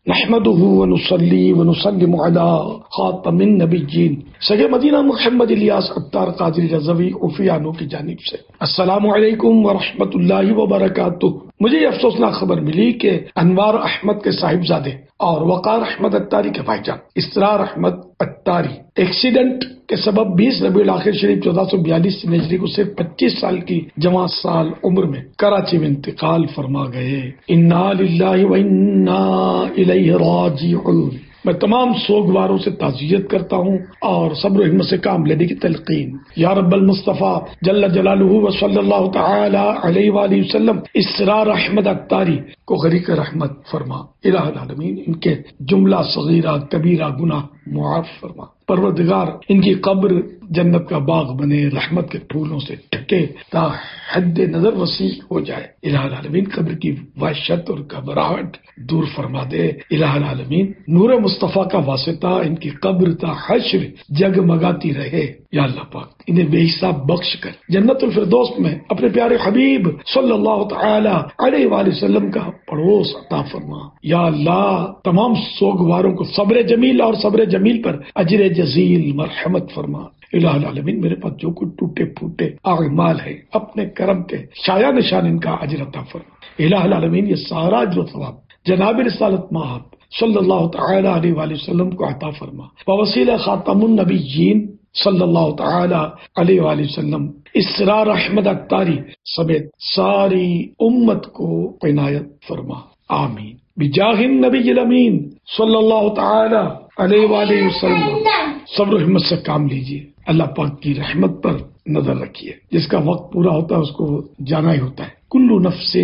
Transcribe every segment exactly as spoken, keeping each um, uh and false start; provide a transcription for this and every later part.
نحمده ونصلي ونسلم على خاتم النبیین سگے مدینہ محمد الیاس عطار قادری رضوی عفیانو کی جانب سے السلام علیکم ورحمۃ اللہ وبرکاتہ۔ مجھے یہ افسوسناک خبر ملی کہ انوار احمد کے صاحبزادے اور وقار احمد عطاری کے بھائی جان اسرار احمد عطاری ایکسیڈنٹ کے سبب بیس ربیع الاخر شریف چودہ سو بیالیس ہجری کو صرف پچیس سال کی جوان سال عمر میں کراچی میں انتقال فرما گئے۔ انا للہ و انا الیہ راجعون۔ میں تمام سوگواروں سے تعزیت کرتا ہوں اور صبر و ہمت سے کام لینے کی تلقین۔ یا رب المصطفیٰ جل جلالہ و صلی اللہ تعالی علیہ وآلہ وسلم اسرار احمد عطاری کو غریق رحمت فرما۔ الہ العالمین ان کے جملہ صغیرہ کبیرہ گناہ معاف فرما۔ پروردگار ان کی قبر جنت کا باغ بنے، رحمت کے پھولوں سے ڈھکے تا حد نظر وسیع ہو جائے۔ الہ العالمین قبر کی وحشت اور گھبراہٹ دور فرما دے۔ الہ العالمین نور مصطفیٰ کا واسطہ ان کی قبر تا حشر جگمگاتی رہے۔ یا اللہ پاک انہیں بے حساب بخش کر جنت الفردوس میں اپنے پیارے حبیب صلی اللہ تعالی علیہ وآلہ وسلم کا پڑوس عطا فرما۔ یا اللہ تمام سوگواروں کو صبر جمیل اور صبر جمیل پر اجر جزیل مرحمت فرما۔ الہ العالمین میرے پاس جو کچھ ٹوٹے پھوٹے اعمال ہے اپنے کرم کے شایع نشان ان کا اجر عطا فرما۔ الہ العالمین یہ سارا اجر و ثواب جناب رسالت مآب صلی اللہ تعالی علیہ وآلہ وسلم کو عطا فرما۔ بوسیلہ خاتم النبیین صلی اللہ تعالی علیہ وآلہ وسلم اسرار احمد عطاری سمیت ساری امت کو عنایت فرما، آمین۔ بجاہ النبی الامین صلی اللہ تعالی علیہ وآلہ وسلم صبر و ہمت سے کام لیجیے، اللہ پاک کی رحمت پر نظر رکھیے۔ جس کا وقت پورا ہوتا ہے اس کو جانا ہی ہوتا ہے۔ کل نفس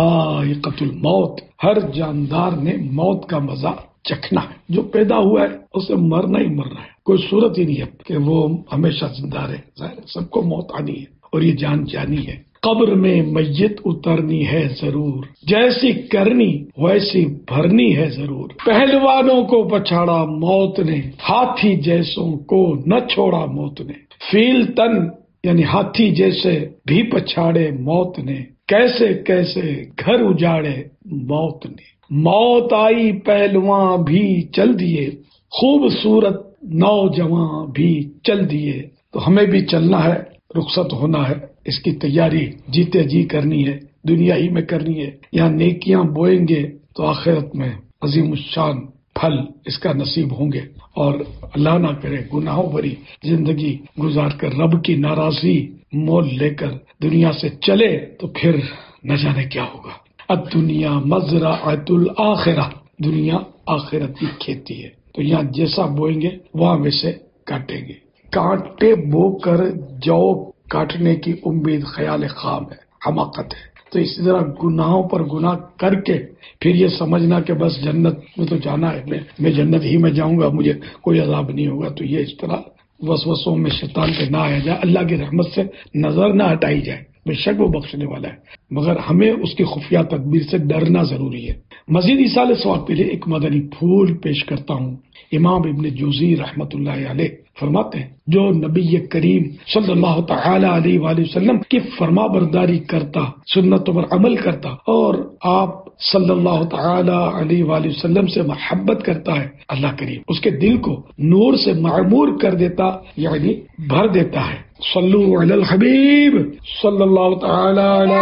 ذائقۃ الموت، ہر جاندار نے موت کا مزہ چکھنا ہے۔ جو پیدا ہوا ہے اسے مرنا ہی مرنا ہے، کوئی صورت ہی نہیں ہے کہ وہ ہمیشہ زندہ رہے۔ ظاہر ہے سب کو موت آنی ہے اور یہ جان جانی ہے۔ قبر میں میت اترنی ہے ضرور، جیسی کرنی ویسی بھرنی ہے ضرور۔ پہلوانوں کو پچھاڑا موت نے، ہاتھی جیسوں کو نہ چھوڑا موت نے۔ فیل تن یعنی ہاتھی جیسے بھی پچھاڑے موت نے، کیسے کیسے گھر اجاڑے موت نے۔ موت آئی پہلواں بھی چل دیے، خوبصورت نوجوان بھی چل دیے۔ تو ہمیں بھی چلنا ہے، رخصت ہونا ہے، اس کی تیاری جیتے جی کرنی ہے، دنیا ہی میں کرنی ہے۔ یہاں نیکیاں بوئیں گے تو آخرت میں عظیم الشان پھل اس کا نصیب ہوں گے، اور اللہ نہ کرے گناہوں بھری زندگی گزار کر رب کی ناراضی مول لے کر دنیا سے چلے تو پھر نہ جانے کیا ہوگا۔ الدنیا مزرعۃ الآخرہ، دنیا آخرت کی کھیتی ہے، تو یہاں جیسا بوئیں گے وہاں ویسے کاٹیں گے۔ کانٹے بو کر جو کاٹنے کی امید خیال خام ہے، حماقت ہے۔ تو اسی طرح گناہوں پر گناہ کر کے پھر یہ سمجھنا کہ بس جنت میں تو جانا ہے، میں میں جنت ہی میں جاؤں گا، مجھے کوئی عذاب نہیں ہوگا، تو یہ اس طرح وسوسوں میں شیطان پہ نہ آیا جائے، اللہ کی رحمت سے نظر نہ ہٹائی جائے۔ بے شک وہ بخشنے والا ہے، مگر ہمیں اس کی خفیہ تدبیر سے ڈرنا ضروری ہے۔ مزید ایصال ثواب کے لیے ایک مدنی پھول پیش کرتا ہوں۔ امام ابن جوزی رحمت اللہ علیہ فرماتے ہیں، جو نبی کریم صلی اللہ تعالی علیہ وآلہ وسلم کی فرما برداری کرتا، سنتوں پر عمل کرتا اور آپ صلی اللہ تعالی علیہ وآلہ وسلم سے محبت کرتا ہے، اللہ کریم اس کے دل کو نور سے معمور کر دیتا، یعنی بھر دیتا ہے۔ صلو علی الحبیب صلی اللہ تعالی علی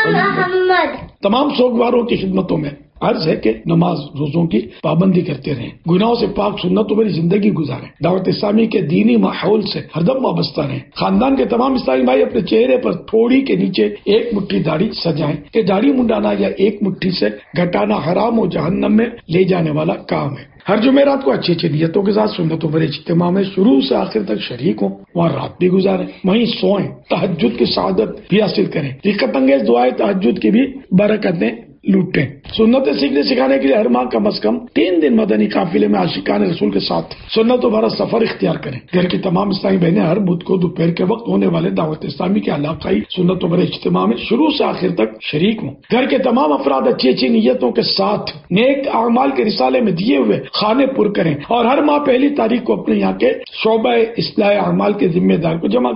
محمد۔ تمام سوگواروں کی خدمتوں میں عرض ہے کہ نماز روزوں کی پابندی کرتے رہیں، گناہوں سے پاک سنتوں پر زندگی گزاریں، دعوت اسلامی کے دینی ماحول سے ہر دم وابستہ رہیں۔ خاندان کے تمام اسلامی بھائی اپنے چہرے پر تھوڑی کے نیچے ایک مٹھی داڑھی سجائیں کہ داڑھی منڈانا یا ایک مٹھی سے گھٹانا حرام و جہنم میں لے جانے والا کام ہے۔ ہر جمعرات کو اچھی اچھی نیتوں کے ساتھ سنتوں پر اجتماع میں شروع سے آخر تک شریک ہوں، وہاں رات بھی گزاریں، وہیں سوئیں، تہجد کی سعادت بھی حاصل کریں، رقت انگیز دعائیں تہجد کی بھی برکتیں لوٹیں۔ سنتیں سیکھنے سکھانے کے لیے ہر ماہ کم از کم تین دن مدنی قافلے میں عاشقان رسول کے ساتھ سنتوں بھرا سفر اختیار کریں۔ گھر کی تمام اسلامی بہنیں ہر بدھ کو دوپہر کے وقت ہونے والے دعوت اسلامی کے علاقائی سنتوں بھرے اجتماع میں شروع سے آخر تک شریک ہوں۔ گھر کے تمام افراد اچھی اچھی نیتوں کے ساتھ نیک اعمال کے رسالے میں دیے ہوئے خانے پر کریں اور ہر ماہ پہلی تاریخ کو اپنے یہاں کے شعبہ اصلاح اعمال کے ذمہ دار کو جمع کروائیں۔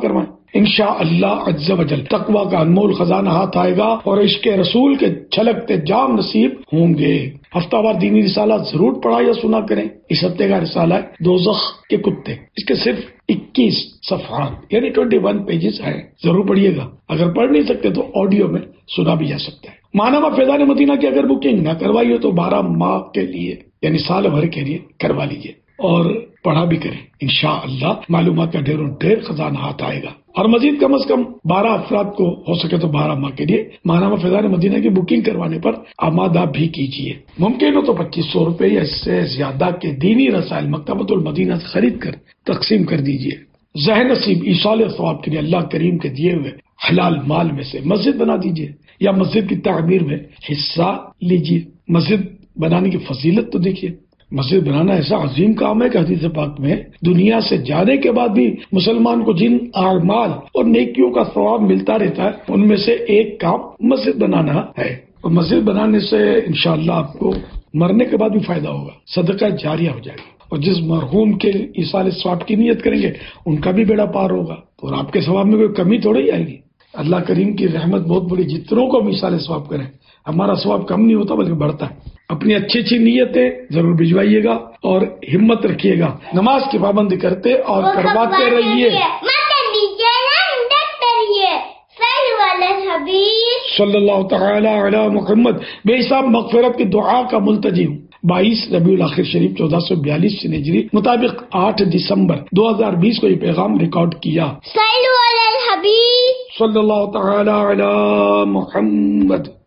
انشاءاللہ عز و جل تقوی کا انمول خزانہ ہاتھ آئے گا اور عشق رسول کے چھلکتے جام نصیب ہوں گے۔ ہفتہ وار دینی رسالہ ضرور پڑھا یا سنا کریں۔ اس ہفتے کا رسالہ ہے دوزخ کے کتے، اس کے صرف اکیس صفحات یعنی اکیس پیجز ہیں، ضرور پڑھیے گا۔ اگر پڑھ نہیں سکتے تو آڈیو میں سنا بھی جا سکتا ہے۔ ماہنامہ فیضان مدینہ کی اگر بکنگ نہ کروائی ہو تو بارہ ماہ کے لیے یعنی سال بھر کے لیے کروا لیجیے اور پڑھا بھی کریں، انشاءاللہ معلومات کا ڈھیروں ڈھیر خزانہ ہاتھ آئے گا۔ اور مزید کم از کم بارہ افراد کو ہو سکے تو بارہ ماہ کے لیے ماہنامہ فیضان مدینہ کی بکنگ کروانے پر آمادہ بھی کیجیے۔ ممکن ہو تو پچیس سو روپے یا اس سے زیادہ کے دینی رسائل مکتبۃ المدینہ سے خرید کر تقسیم کر دیجیے۔ ذہن نصیب ایصال ثواب کے لیے اللہ کریم کے دیے ہوئے حلال مال میں سے مسجد بنا دیجیے یا مسجد کی تعمیر میں حصہ لیجیے۔ مسجد بنانے کی فضیلت تو دیکھیے، مسجد بنانا ایسا عظیم کام ہے کہ حدیث پاک میں دنیا سے جانے کے بعد بھی مسلمان کو جن اعمال اور نیکیوں کا ثواب ملتا رہتا ہے ان میں سے ایک کام مسجد بنانا ہے، اور مسجد بنانے سے انشاءاللہ آپ کو مرنے کے بعد بھی فائدہ ہوگا، صدقہ جاریہ ہو جائے گا، اور جس مرحوم کے ایصال ثواب کی نیت کریں گے ان کا بھی بیڑا پار ہوگا اور آپ کے ثواب میں کوئی کمی تھوڑی آئے گی۔ اللہ کریم کی رحمت بہت بڑی، جتنوں کو ہم ایصال ثواب کریں ہمارا ثواب کم نہیں ہوتا بلکہ بڑھتا ہے۔ اپنی اچھی اچھی نیتیں ضرور بھجوائیے گا اور ہمت رکھیے گا، نماز کی پابندی کرتے اور کرواتے رہیے۔ صلی اللہ تعالی علی محمد۔ بے حساب مغفرت کی دعا کا ملتجی ہوں۔ بائیس ربیع الاخر شریف چودہ سو بیالیس ہجری مطابق آٹھ دسمبر دو ہزار بیس کو یہ پیغام ریکارڈ کیا۔ صلی اللہ تعالی علی محمد۔